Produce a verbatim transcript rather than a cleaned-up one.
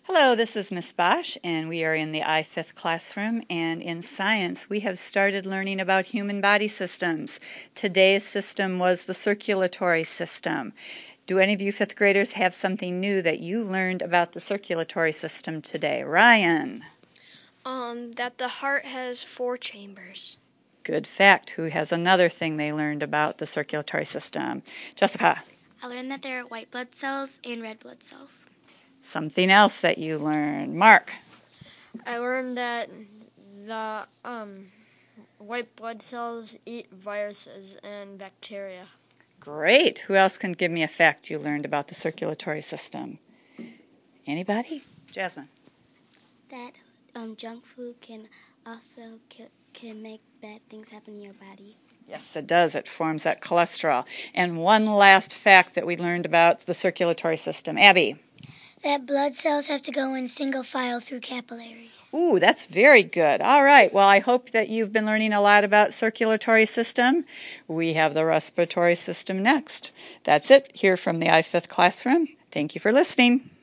Hello, this is Miss Bosch, and we are in the I fifth classroom, and in science we have started learning about human body systems. Today's system was the circulatory system. Do any of you fifth graders have something new that you learned about the circulatory system today? Ryan? Um, that the heart has four chambers. Good fact. Who has another thing they learned about the circulatory system? Jessica? I learned that there are white blood cells and red blood cells. Something else that you learned. Mark? I learned that the um, white blood cells eat viruses and bacteria. Great. Who else can give me a fact you learned about the circulatory system? Anybody? Jasmine? That um, junk food can also ki- can make bad things happen in your body. Yes, it does. It forms that cholesterol. And one last fact that we learned about the circulatory system. Abby? That blood cells have to go in single file through capillaries. Ooh, that's very good. All right. Well, I hope that you've been learning a lot about circulatory system. We have the respiratory system next. That's it here from the I fifth classroom. Thank you for listening.